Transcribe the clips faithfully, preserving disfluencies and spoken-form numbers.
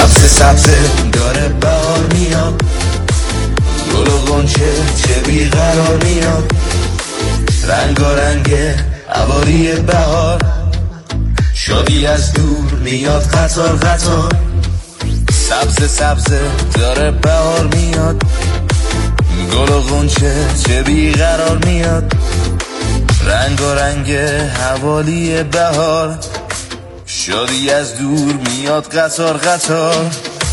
سبز سبز داره بهار میاد، گل و غنچه چه بیقرار میاد، رنگارنگ حوالی بهار، شادی از دور میاد قطار قطار. سبز سبز داره بهار میاد، گل و غنچه چه بیقرار میاد، رنگارنگ حوالی بهار، شادی از دور میاد قطار قطار.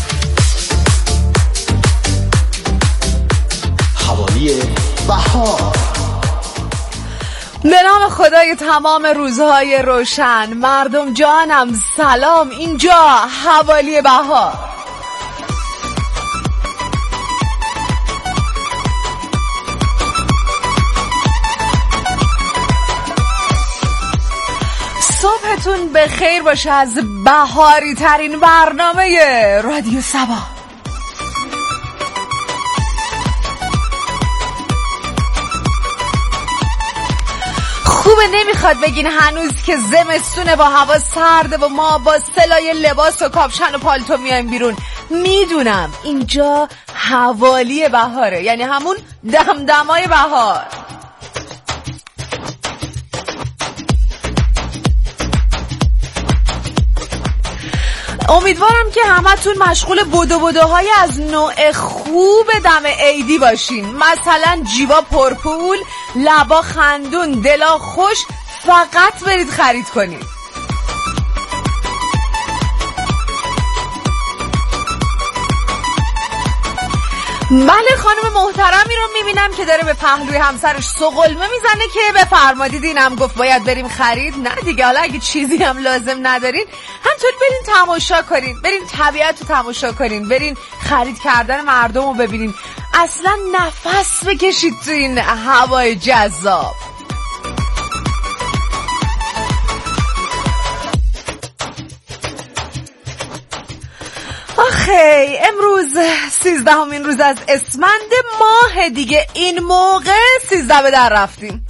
حوالی بهار. به نام خدای تمام روزهای روشن، مردم جانم سلام، اینجا حوالی بهار. صبحتون به خیر باشه از بهاری ترین برنامه رادیو سبا. خوبه نمیخواد بگین هنوز که زمستونه، با هوا سرده و ما با سلای لباس و کاپشن و پالتو میایم بیرون. میدونم اینجا حوالی بهاره، یعنی همون دمدمای بهار. امیدوارم که همتون مشغول بدو بدوهای از نوع خوب دم عیدی باشین، مثلا جیبا پرپول، لبا خندون، دلا خوش، فقط برید خرید کنید. بله خانم محترمی رو میبینم که داره به پهلوی همسرش سقلمه میزنه که بفرما دیدینم گفت باید بریم خرید. نه دیگه، حالا اگه چیزی هم لازم ندارین همطور برین تماشا کنین، برین طبیعت رو تماشا کنین، برین خرید کردن مردم رو ببینین، اصلا نفس بکشید تو این هوای جذاب. آخی امروز سیزدهمین روز از اسفند ماه دیگه، این موقع سیزده به در رفتیم.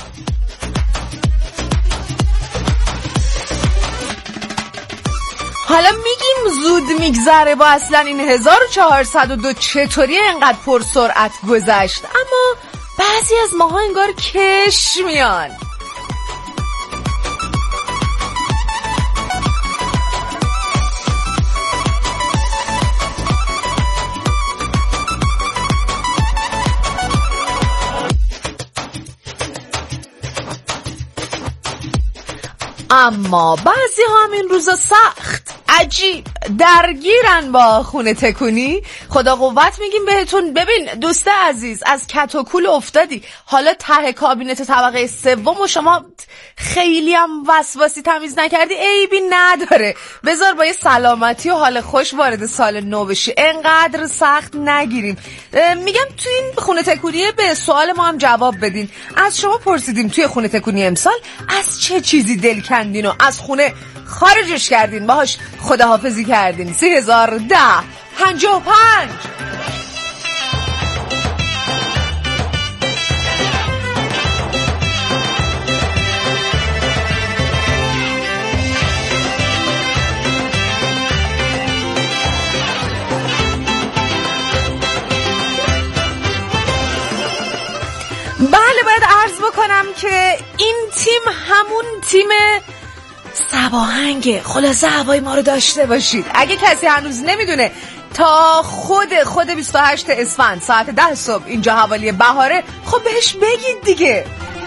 حالا میگیم زود میگذره با اصلا این هزار و چهارصد و دو چطوری انقدر پر سرعت گذشت، اما بعضی از ماها انگار کش میان. اما بعضی ها هم این روزا سخت عجیب درگیرن با خونه تکونی. خدا قوت میگیم بهتون. ببین دوست عزیز، از کت و کول افتادی، حالا ته کابینت طبقه سوم و شما خیلی هم وسواسی تمیز نکردی، عیبی نداره، بذار با یه سلامتی و حال خوش وارد سال نو بشی، انقدر سخت نگیریم. میگم توی این خونه تکونی به سوال ما هم جواب بدین. از شما پرسیدیم توی خونه تکونی امسال از چه چیزی دل کندین و از خونه خارجش کردین، باهاش خداحافظی کردین. سی هزار ده پنجاه و پنج. بله باید عرض بکنم که این تیم همون تیم سباهنگه. خلاصه هوای ما رو داشته باشید. اگه کسی هنوز نمیدونه تا خود خود بیست و هشت اسفند ساعت ده صبح اینجا حوالی بهاره، خب بهش بگید دیگه.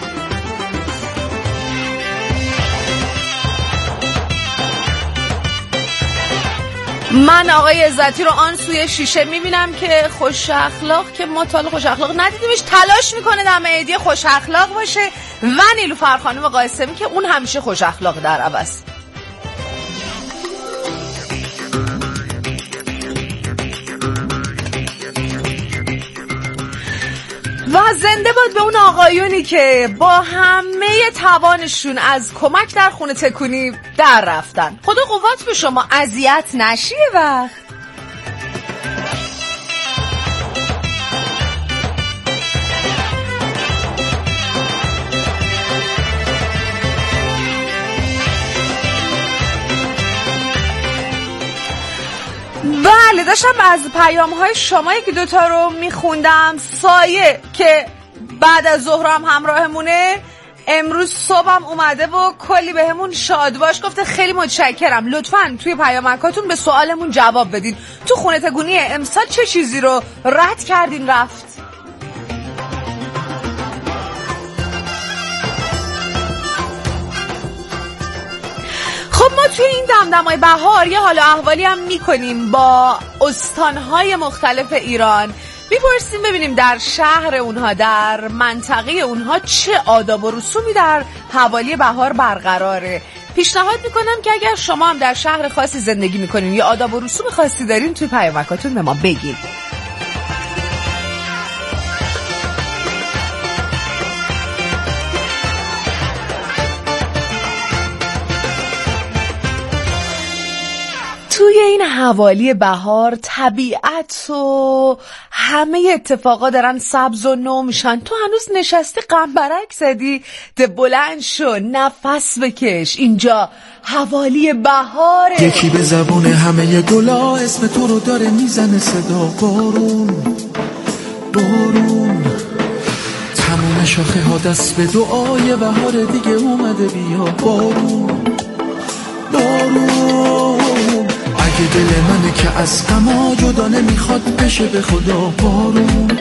من آقای عزتی رو آن سوی شیشه میبینم که خوش اخلاق، که ما تا خوش اخلاق ندیدیمش، تلاش میکنه دم عیدی خوش اخلاق باشه، و نیلوفر خانم قاسمی که اون همیشه خوش اخلاق در عوض. و زنده باد به اون آقایونی که با همه توانشون از کمک در خونه تکونی در رفتن. خدا قوت به شما، اذیت نشی وقت. بله داشتم از پیام های شما یکی دوتا رو میخوندم. سایه که بعد از ظهر هم همراهمونه، امروز صبحم اومده و کلی بهمون شاد باش گفته خیلی متشکرم، لطفاً توی پیامکاتون به سوالمون جواب بدین. تو خونه تکونی امسال چه چیزی رو رد کردین رفت؟ خب ما توی این دمدمای بهار یه حال و احوالی هم میکنیم با استانهای مختلف ایران. میپرسیم ببینیم در شهر اونها، در منطقه اونها چه آداب و رسومی در حوالی بهار برقراره. پیشنهاد میکنم که اگر شما هم در شهر خاصی زندگی میکنین یا آداب و رسوم خاصی دارین توی پیامکاتون به ما بگید. توی این حوالی بهار طبیعت و همه اتفاقا دارن سبز و نو میشن. تو هنوز نشستی قنبرک زدی؟ ده بلند شو، نفس بکش، اینجا حوالی بهاره. یکی به زبون همه گلا اسم تو رو داره میزنه صدا، بارون بارون. تموم شاخه ها دست به دعای بهار دیگه اومده، بیا بارون بارون. اگه دل منه که از غما جدا نمیخواد بشه به خدا، بارون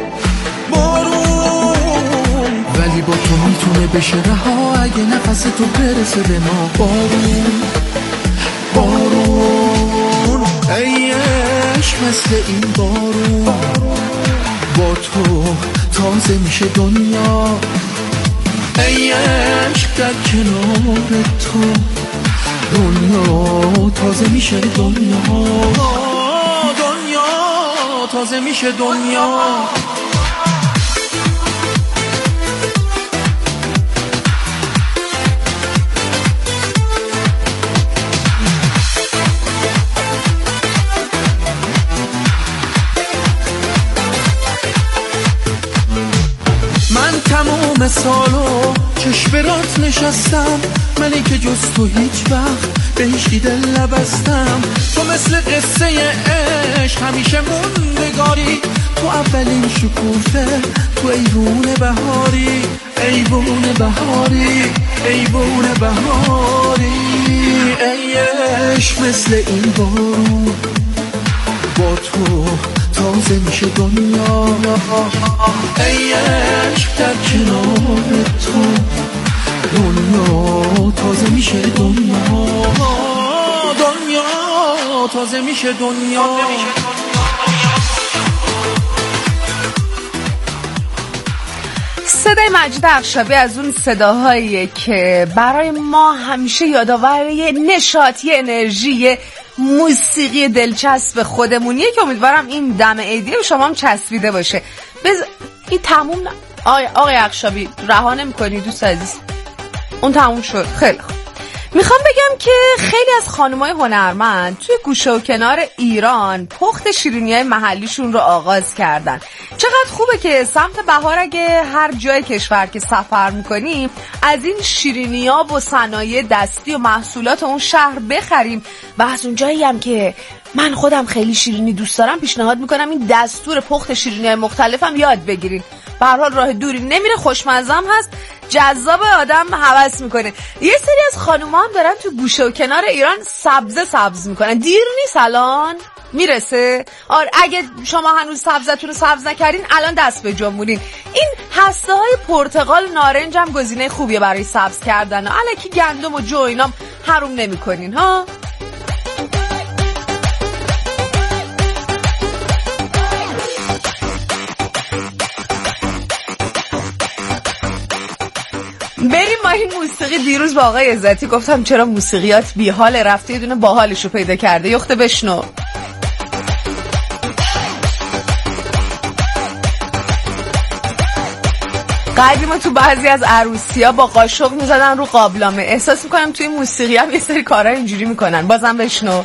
بارون. ولی با تو میتونه بشه رها اگه نفس تو برسه به ما، بارون بارون. ای عشق مثل این بارون، با تو تازه میشه دنیا. ای عشق در کنار تو دنیا تازه میشه، دنیا دنیا تازه میشه دنیا. من تموم سالو چشم برات نشستم، منی که جز تو هیچ وقت به هیچ دل نبستم. تو مثل قصه عشق همیشه موندگاری، تو اولین شکوفه، تو ایوون بهاری، ایوون بهاری، ایوون بهاری. ای عشق مثل این بارون، با تو تازه میشه دنیا. ای عشق در کنار تو دنیا تازه میشه، دنیا دنیا تازه میشه دنیا. صدای مجید افشابی از اون صداهاییه که برای ما همیشه یادآور یه نشاط، یه انرژی، یه موسیقی دلچسب خودمونیه که امیدوارم این دم عیدی شما هم چسبیده باشه. بز... این تموم ن... آقای, آقای افشابی رها نمی‌کنی دوست عزیز؟ اون تموم شد. خیلی خوب. میخوام بگم که خیلی از خانمای هنرمند توی گوشه و کنار ایران پخت شیرینی‌های محلیشون رو آغاز کردن. چقدر خوبه که سمت بهار اگه هر جای کشور که سفر میکنیم از این شیرینی‌ها و صنایع دستی و محصولات اون شهر بخریم و از اون جایی هم که من خودم خیلی شیرینی دوست دارم پیشنهاد میکنم این دستور پخت شیرینی‌های مختلفم یاد بگیرین. به هر حال راه دوری نمیره، خوشمزه هست، جذاب، آدم هوس میکنه. یه سری از خانوما هم دارن تو گوشه و کنار ایران سبزه سبز میکنن. دیر نیست الان میرسه. آره اگه شما هنوز سبزتون رو سبز نکردین الان دست به جنبونین. این هسته های پرتقال، نارنج هم گزینه خوبیه برای سبز کردن. الکی گندم و جو اینام حروم نمیکنین ها. بریم ما این موسیقی. دیروز با آقای عزتی گفتم چرا موسیقیات بی حال رفته، یه دونه باحالشو پیدا کرده. یخته بشنو. قدیما تو بعضی از عروسی‌ها با قاشق میزدن رو قابلمه. احساس میکنم توی موسیقی هم یه سری کارا اینجوری میکنن. بازم بشنو.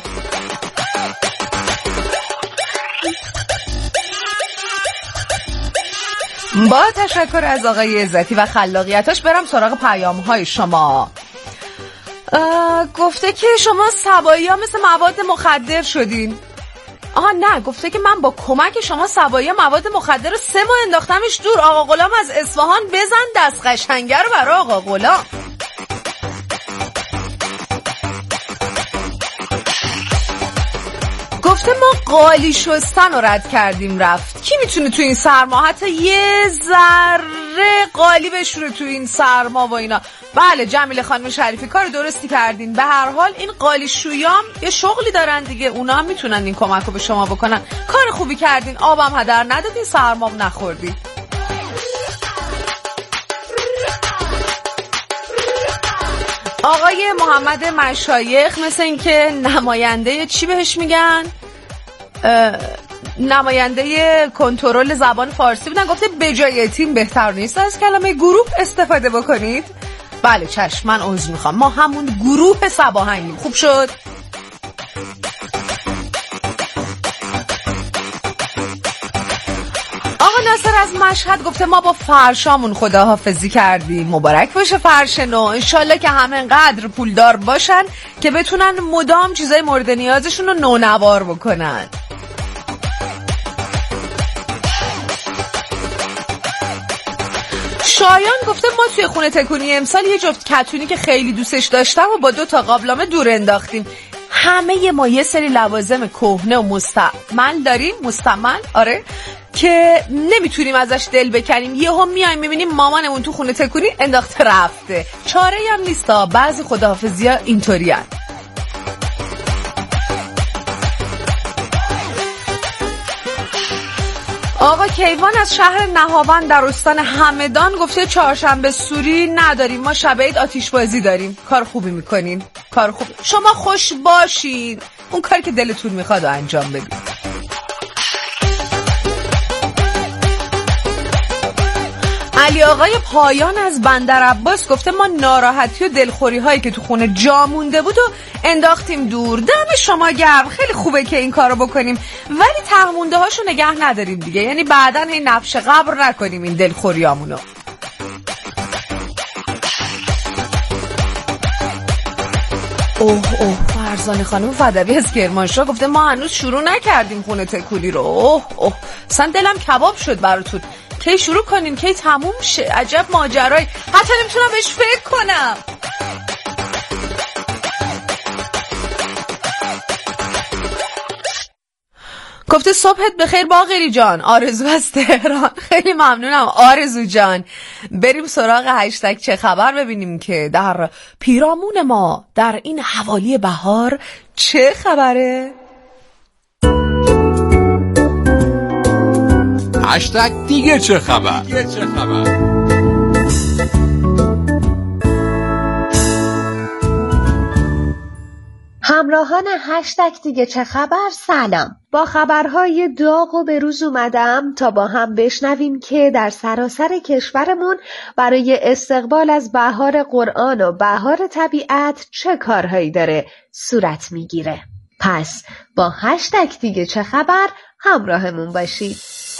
با تشکر از آقای عزتی و خلاقیتاش برم سراغ پیام‌های شما. گفته که شما سبایی ها مثل مواد مخدر شدین. آها نه، گفته که من با کمک شما سوایی مواد مخدر رو سه ماه انداختمش دور. آقا غلام از اصفهان، بزن دست قشنگه رو برای آقا غلام. گفته ما قالی شستن رو رد کردیم رفت. کی میتونه تو این سرما حتی یه ذره قالی بشوره تو این سرما و اینا؟ بله جمیله خانم شریفی کار درستی کردین. به هر حال این قالی شویام یه شغلی دارن دیگه، اونا هم میتونن این کمک رو به شما بکنن. کار خوبی کردین، آبم هدر ندادین، سرمام نخوردین. آقای محمد مشایخ مثل این که نماینده چی بهش میگن؟ نماینده کنترل زبان فارسی بودن. گفته به جای تیم بهتر نیست از کلمه گروه استفاده بکنید؟ بله چشم، من عذر میخوام، ما همون گروه سباهنگیم. خوب شد. آقا ناصر از مشهد گفته ما با فرشامون خداحافظی کردیم. مبارک باشه فرش نو، انشالله که همه انقدر پولدار باشن که بتونن مدام چیزای مورد نیازشون رو نونوار بکنن. شایان گفته ما توی خونه تکونی امسال یه جفت کتونی که خیلی دوستش داشتم و با دو تا قابلمه دور انداختیم. همه ما یه سری لوازم کهنه و مستعمل داریم، مستعمل آره، که نمیتونیم ازش دل بکنیم. یهو میایم میبینیم مامانمون تو خونه تکونی انداخته رفته. چاره‌ای هم نیستا، بعضی خداحافظی‌ها اینطوریان. آقا کیوان از شهر نهاوند در استان همدان گفته چهارشنبه سوری نداریم، ما شب عید آتش بازی داریم. کار خوبی میکنین، کار خوب. شما خوش باشین، اون کاری که دلتون میخواد انجام بدین. علی آقای پایان از بندر عباس گفته ما ناراحتی و دلخوری هایی که تو خونه جا مونده بود و انداختیم دور. دم شما گرم، خیلی خوبه که این کارو بکنیم، ولی ته مونده هاشو نگه نداریم دیگه، یعنی بعداً این نفش قبر نکنیم این دلخوریامونو. اوه اوه فرزانه خانم فدوی از کرمانشاه گفته ما هنوز شروع نکردیم خونه تکونی رو. اوه اوه اصلا دلم کباب شد براتون. کی شروع کنیم کی تموم شه؟ عجب ماجرایی، حتی نمیتونم بهش فکر کنم. گفته صبحت بخیر باقری جان، آرزو از تهران. خیلی ممنونم آرزو جان. بریم سراغ هشتگ چه خبر ببینیم که در پیرامون ما در این حوالی بهار چه خبره. هشتگ دیگه چه خبر. دیگه چه خبر. همراهان هشتگ دیگه چه خبر، سلام. با خبرهای داغ و بروز اومدم تا با هم بشنویم که در سراسر کشورمون برای استقبال از بهار قرآن و بهار طبیعت چه کارهایی داره صورت میگیره. پس با هشتگ دیگه چه خبر همراهمون باشید.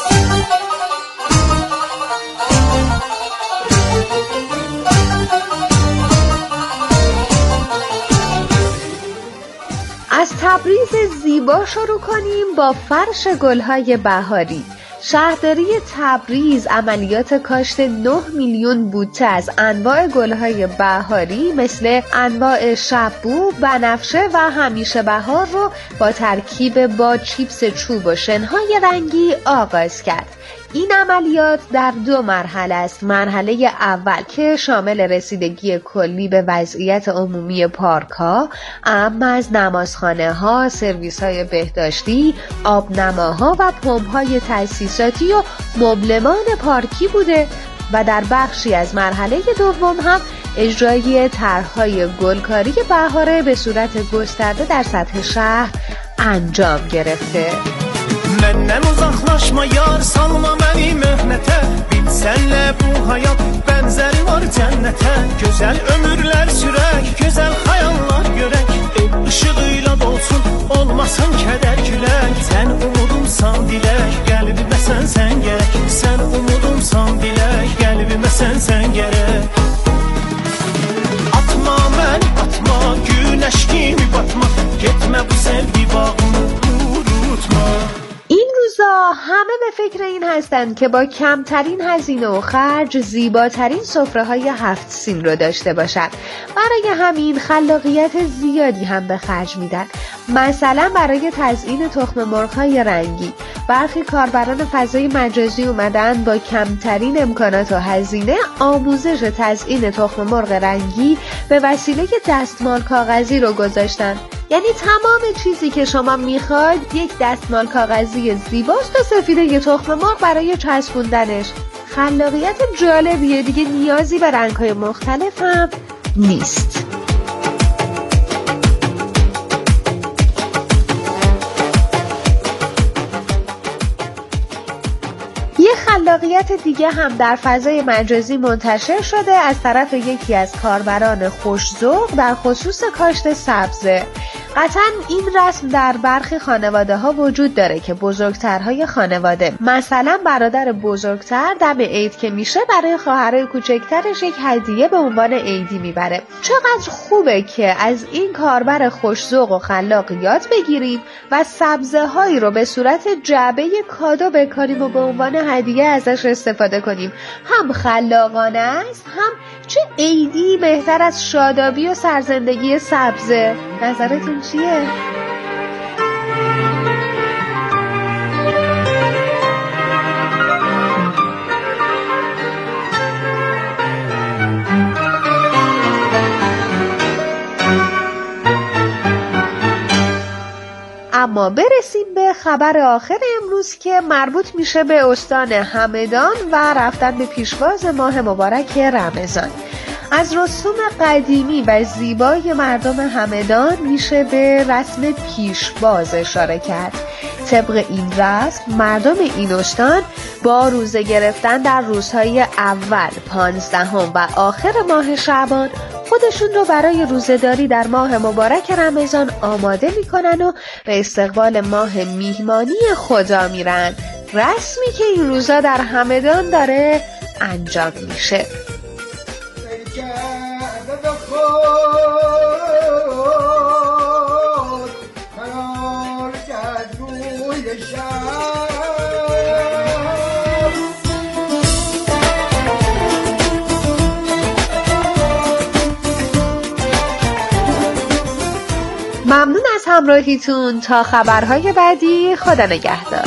از تبریز زیبا شروع کنیم با فرش گلهای بهاری. شهرداری تبریز عملیات کاشت نه میلیون بوته از انواع گلهای بهاری مثل انواع شبو، بنفشه و همیشه بهار رو با ترکیب با چیپس چوب و شنهای رنگی آغاز کرد. این عملیات در دو مرحله است. مرحله اول که شامل رسیدگی کلی به وضعیت عمومی پارک‌ها، اما از نمازخانه‌ها، سرویس‌های بهداشتی، آبنماها و پمپ‌های تأسیساتی و مبلمان پارکی بوده و در بخشی از مرحله دوم هم اجرای طرح‌های گلکاری بهاره به صورت گسترده در سطح شهر انجام گرفته. Məndən uzaqlaşma yar, salma məni möhnətə. Bil sənlə bu həyat bənzəri var cənnətə. Gözəl ömürlər sürək, gözəl xəyallar görək. Ev işığıyla dolsun, olmasın kədər külək. Sən umudumsan dilək, qəlbimə sən sən gərək. Sən umudumsan dilək, qəlbimə sən sən gərək. Atma məni, atma, günəş kimi batma. Getmə bu sevgi bağını unutma. فکر این هستند که با کمترین هزینه و خرج زیباترین سفره‌های هفت سین رو داشته باشند. برای همین خلاقیت زیادی هم به خرج میدن. مثلا برای تزیین تخم مرغ‌های رنگی برخی کاربران فضای مجازی اومدن با کمترین امکانات و هزینه آموزش تزیین تخم مرغ رنگی به وسیله دستمال کاغذی رو گذاشتن. یعنی تمام چیزی که شما میخواید یک دستمال کاغذی زیباست و سفیده تخم مرغ برای چسبوندنش. خلاقیت جالبیه دیگه، نیازی به رنگ‌های مختلف هم نیست. یه خلاقیت دیگه هم در فضای مجازی منتشر شده از طرف یکی از کاربران خوش‌ذوق در خصوص کاشت سبزه. قطعاً این رسم در برخی خانواده ها وجود داره که بزرگترهای خانواده، مثلا برادر بزرگتر دم عید که میشه برای خواهرای کوچکترش یک هدیه به عنوان عیدی میبره. چقدر خوبه که از این کاربر خوش‌ذوق و خلاق یاد بگیریم و سبزه هایی رو به صورت جعبه کادو بکاریم و به عنوان هدیه ازش استفاده کنیم. هم خلاقانه است، هم چه عیدی بهتر از شادابی و سرزندگی سبزه. نظرتون چیه؟ اما برسیم به خبر آخر امروز که مربوط میشه به استان همدان و رفتن به پیشواز ماه مبارک رمضان. از رسوم قدیمی و زیبای مردم همدان میشه به رسم پیشواز اشاره کرد. طبق این رسم مردم این استان با روزه گرفتن در روزهای اول، پانزدهم و آخر ماه شعبان خودشون رو برای روزه‌داری در ماه مبارک رمضان آماده میکنن و به استقبال ماه میهمانی خدا میرن. رسمی که این روزا در همدان داره انجام میشه. ممنون از همراهیتون. تا خبرهای بعدی، خدا نگهدار.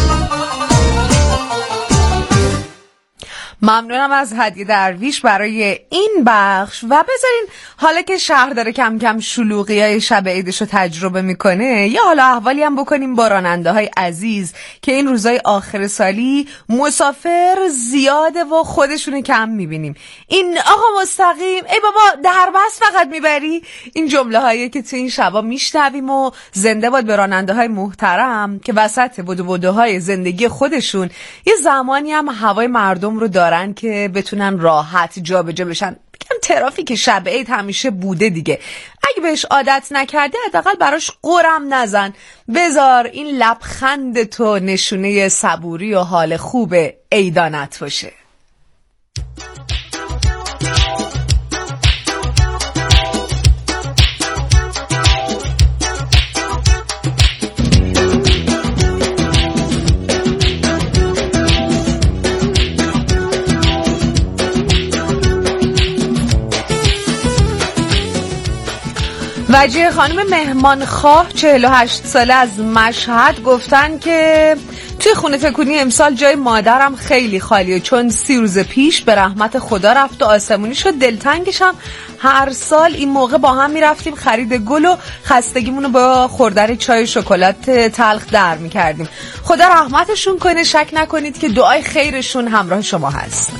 ممنونم از هدیه درویش برای این بخش. و بذارین حالا که شهر داره کم کم شلوغیای شب عیدش رو تجربه میکنه، یا حالا احوالی هم بکنیم با راننده های عزیز که این روزای آخر سالی مسافر زیاده و خودشونو کم میبینیم. این آقا مستقیم، ای بابا دربست فقط میبری، این جمله هایی که تو این شبا میشنویم. و زنده باد به راننده های محترم که وسط بدو بدوهای زندگی خودشون یه زمانی هم هوای مردم رو دارن که بتونن راحت جا به جا بشن. بگم ترافیک شب عید همیشه بوده دیگه، اگه بهش عادت نکرده حداقل براش قرم نزن. بذار این لبخند تو نشونه صبوری و حال خوب عیدانت باشه. وجیه خانم مهمانخواه چهل و هشت ساله از مشهد گفتن که توی خونه تکونی امسال جای مادرم خیلی خالیه، چون سی روز پیش به رحمت خدا رفت و آسمونی شد. دلتنگشم. هر سال این موقع با هم میرفتیم خرید گل و خستگیمونو با خوردن چای شکلات تلخ در میکردیم. خدا رحمتشون کنه. شک نکنید که دعای خیرشون همراه شما هست.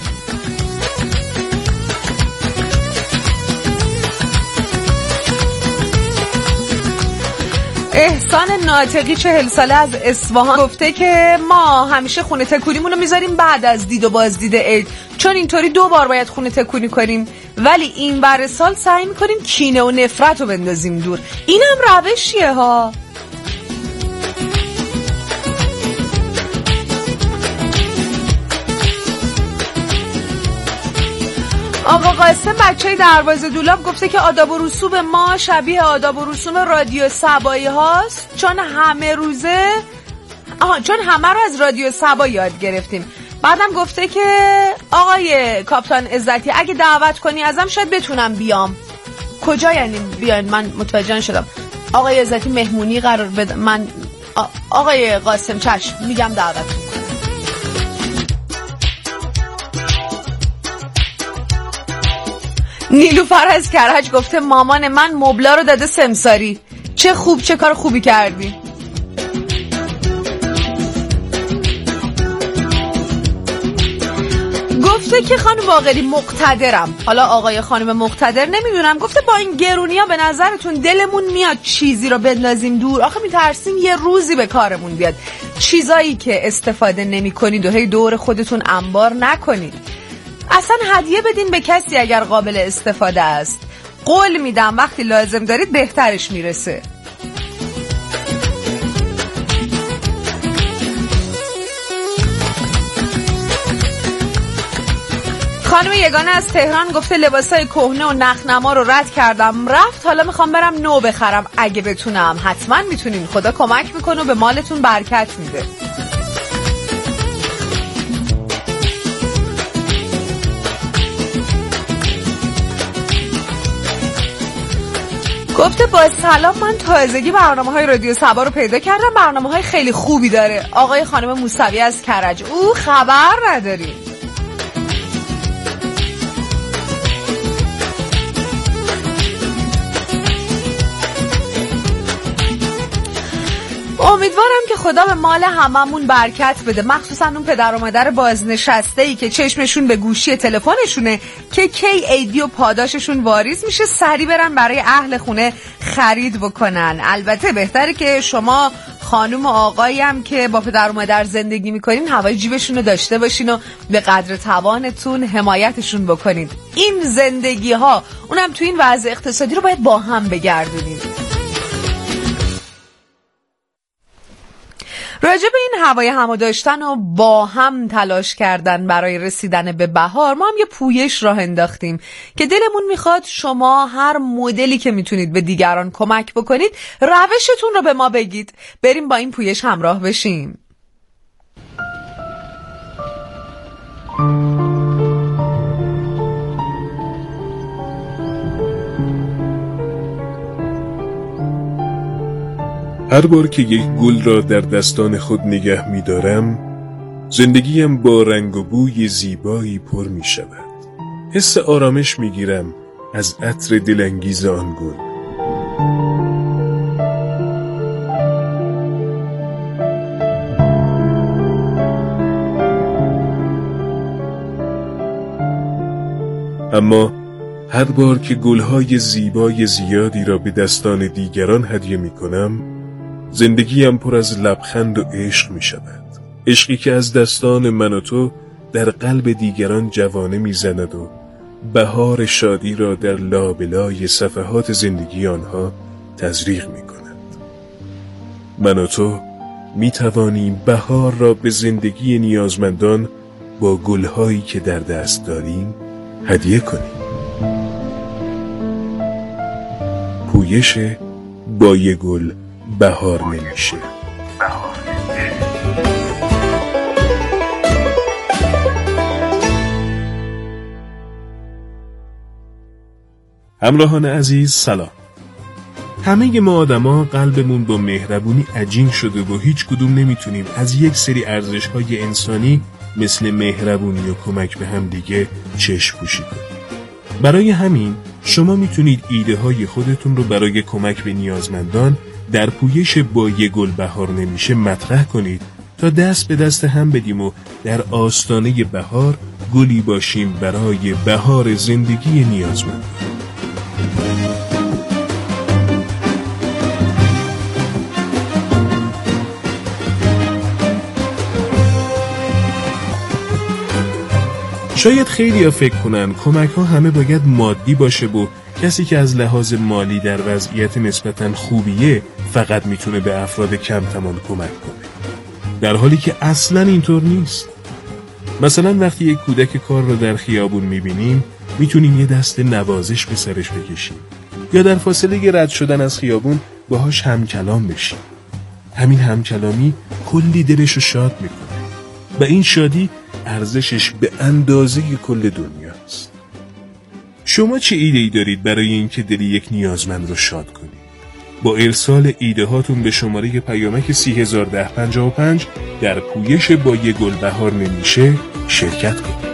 احسان ناطقی چهل ساله از اصفهان گفته که ما همیشه خونه تکونیمونو میذاریم بعد از دید و بازدید عید، چون اینطوری دو بار باید خونه تکونی کنیم، ولی این بر سال سعی میکنیم کینه و نفرت رو بندازیم دور. اینم روشیه ها. آقا قاسم بچه دروازه دولاب گفته که آداب و رسوم ما شبیه آداب و رسوم رادیو سبایی هاست، چون همه روزه آها چون همه رو از رادیو سبا یاد گرفتیم. بعدم گفته که آقای کاپیتان عزتی اگه دعوت کنی ازم شاید بتونم بیام. کجا یعنی بیاین؟ من متوجه نشدم. آقای عزتی مهمونی قرار بده من. آقای قاسم چشم میگم دعوت کنم. نیلوفر از کرج گفته مامان من مبلا رو داده سمساری. چه خوب، چه کار خوبی کردی. گفته که خانم باقری مقتدرم. حالا آقای خانم مقتدر نمیدونم. گفته با این گرونیا به نظرتون دلمون میاد چیزی رو بندازیم دور؟ آخه میترسیم یه روزی به کارمون بیاد. چیزایی که استفاده نمی کنید و هی دور خودتون انبار نکنید. اصلا هدیه بدین به کسی اگر قابل استفاده است. قول میدم وقتی لازم دارید بهترش میرسه. خانم یگانه از تهران گفته لباسای کهنه و نخنما رو رد کردم رفت، حالا میخوام برم نو بخرم اگه بتونم. حتما میتونین، خدا کمک میکنه و به مالتون برکت میده. گفته با سلام، من تازگی برنامه های رادیو سبا رو پیدا کردم، برنامه های خیلی خوبی داره. آقای خانم موسوی از کرج. او خبر نداریم. امیدوارم که خدا به مال هممون برکت بده، مخصوصا اون پدر و مادر بازنشسته ای که چشمشون به گوشی تلفنشونه که کی ایدی و پاداششون واریز میشه سری برن برای اهل خونه خرید بکنن. البته بهتره که شما خانم و آقایی هم که با پدر و مادر زندگی میکنین هوای جیبشون رو داشته باشین و به قدر توانتون حمایتشون بکنید. این زندگی ها اونم تو این وضع اقتصادی رو باید با هم بگردونید. راجع به این هوای همو داشتن و با هم تلاش کردن برای رسیدن به بهار، ما هم یه پویش راه انداختیم که دلمون میخواد شما هر مدلی که میتونید به دیگران کمک بکنید روشتون رو به ما بگید. بریم با این پویش همراه بشیم. هر بار که یک گل را در دستان خود نگه می دارم، زندگیم با رنگ و بوی زیبایی پر می شود. حس آرامش می گیرم از عطر دلانگیز آن گل. اما هر بار که گلهای زیبای زیادی را به دستان دیگران هدیه می کنم، زندگیم پر از لبخند و عشق می شود. عشقی که از دستان من و تو در قلب دیگران جوانه می زند و بهار شادی را در لابلای صفحات زندگی آنها تزریق می کند. من و تو می توانیم بهار را به زندگی نیازمندان با گلهایی که در دست داریم هدیه کنیم. پویش با یه گل بهار نمیشه. همراهان عزیز سلام. همه ما آدما قلبمون با مهربونی عجین شده و هیچ کدوم نمیتونیم از یک سری ارزش‌های انسانی مثل مهربونی و کمک به هم دیگه چشم پوشی کنیم. برای همین شما میتونید ایده های خودتون رو برای کمک به نیازمندان در پویش با یه گل بهار نمیشه مطرح کنید تا دست به دست هم بدیم و در آستانه بهار گلی باشیم برای بهار زندگی نیازمند. شاید خیلی ها فکر کنن کمک ها همه باید مادی باشه و کسی که از لحاظ مالی در وضعیت نسبتاً خوبیه فقط میتونه به افراد کم توان کمک کنه، در حالی که اصلاً اینطور نیست. مثلا وقتی یک کودک کار رو در خیابون میبینیم میتونیم یه دست نوازش به سرش بکشیم یا در فاصله رد شدن از خیابون باهاش هم کلام بشیم. همین همکلامی کلی دلش رو شاد میکنه و این شادی ارزشش به اندازه کل دنیاست. شما چه ایده ای دارید برای اینکه دل یک نیازمند رو شاد کنید؟ با ارسال ایده هاتون به شماره پیامک سی هزار و ده پنجاه و پنج در پویش با یه گل بهار نمیشه شرکت کنید.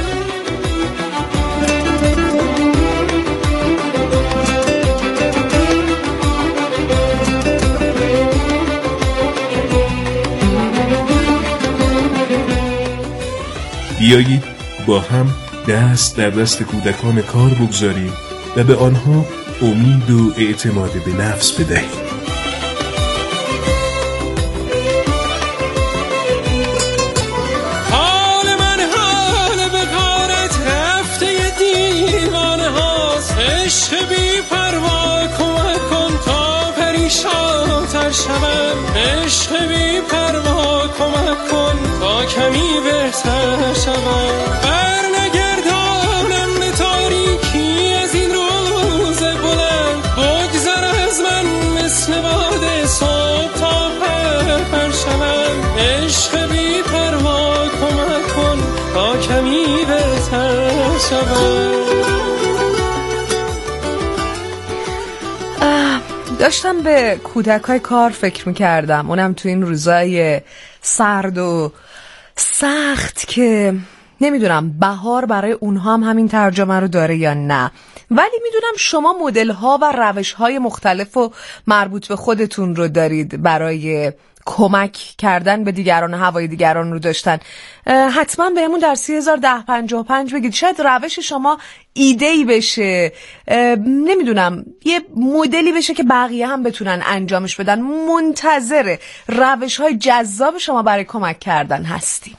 بیایید با هم دست در دست کودکان کار بگذاریم و به آنها امید و اعتماد به نفس بدهیم. حال من حال به غارت رفته دیوانه هاست، عشق بی پروا کمک کن تا پریشان تر شوم، عشق بی پروا کمک کن تا کمی بهتر شوم. برنگردانم به تاریکی از این روز بلند، بگذر از من مثل باد صبح تا پر پر شوم، عشق بی پروا کمک کن تا کمی بهتر شوم. داشتم به کودکای کار فکر میکردم، اونم تو این روزای سرد و سخت که نمیدونم بهار برای اونها هم همین ترجمه رو داره یا نه، ولی میدونم شما مدل ها و روش های مختلف و مربوط به خودتون رو دارید برای کمک کردن به دیگران، هوای دیگران رو داشتن. حتما بهمون در سی هزار و ده پنجاه و پنج بگید، شاید روش شما ایده‌ای بشه، نمیدونم یه مدلی بشه که بقیه هم بتونن انجامش بدن. منتظر روش های جذاب شما برای کمک کردن هستیم.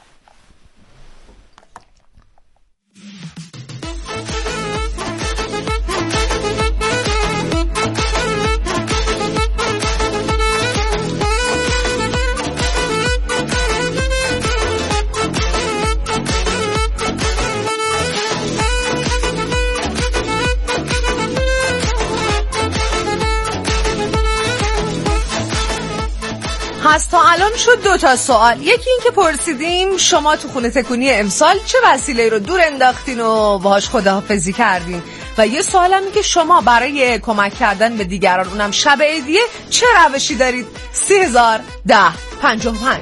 از تا الان شد دو تا سوال. یکی این که پرسیدیم شما تو خونه تکونی امسال چه وسیله رو دور انداختین و باهاش خداحافظی کردین، و یه سوال هم این که شما برای کمک کردن به دیگران، اونم شب عیدیه، چه روشی دارید؟ سی هزار و ده پنجاه و پنج.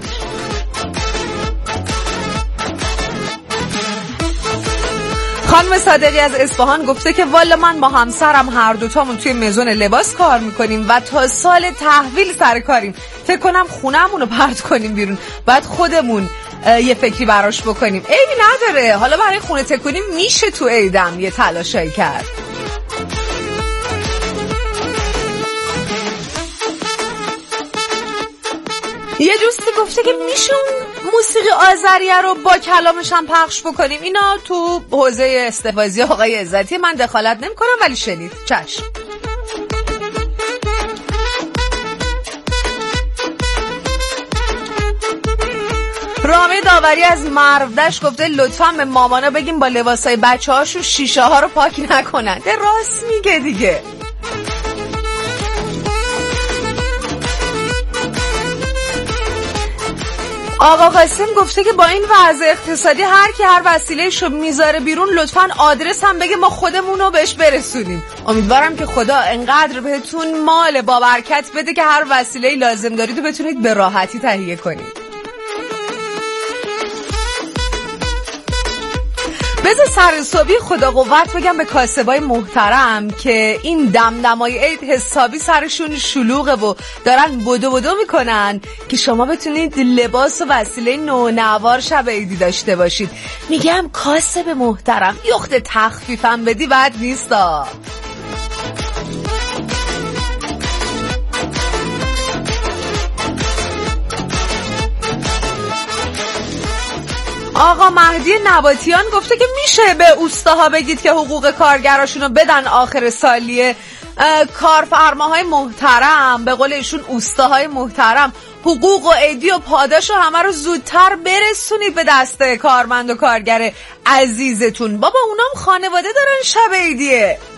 خانم صادقی از اصفهان گفته که والا من با همسرم هر دوتامون توی مزون لباس کار میکنیم و تا سال تحویل سر کاریم، فکر کنم خونه‌مون رو پرت کنیم بیرون، بعد خودمون یه فکری براش بکنیم. عیبی نداره، حالا برای خونه تکونی میشه تو عیدم یه تلاشایی کرد. یه دوستی گفته که میشه موسیقی آذریه رو با کلامش هم پخش بکنیم. اینا تو حوزه استفاضی آقای عزتی، من دخالت نمی کنم، ولی شنید. چشم. رامه داوری از مروردش گفته لطفا به مامانا بگیم با لباسای بچه هاشون شیشه ها رو پاک نکنن. ده راست میگه دیگه. آقا قاسم گفته که با این وضع اقتصادی هر کی هر وسیله‌شو میذاره بیرون لطفاً آدرس هم بگه ما خودمون رو بهش برسونیم. امیدوارم که خدا انقدر بهتون مال با برکت بده که هر وسیله‌ای لازم دارید و بتونید به راحتی تهیه کنید. بذار سر صبحی خدا قوت بگم به کاسبای محترم که این دمدمای عید حسابی سرشون شلوغه و دارن بدو بدو میکنن که شما بتونید لباس و وسیله نونوار شب عیدی داشته باشید. میگم کاسب محترم یخت تخفیفم بدی بد نیستا. آقا مهدی نباتیان گفته که میشه به اوستاها بگید که حقوق کارگراشونو بدن آخر سالیه. کارفرماهای محترم، به قول ایشون اوستاهای محترم، حقوق و عیدی و پاداش و همه رو زودتر برسونید به دست کارمند و کارگر عزیزتون. بابا اونام خانواده دارن شب عیدیه.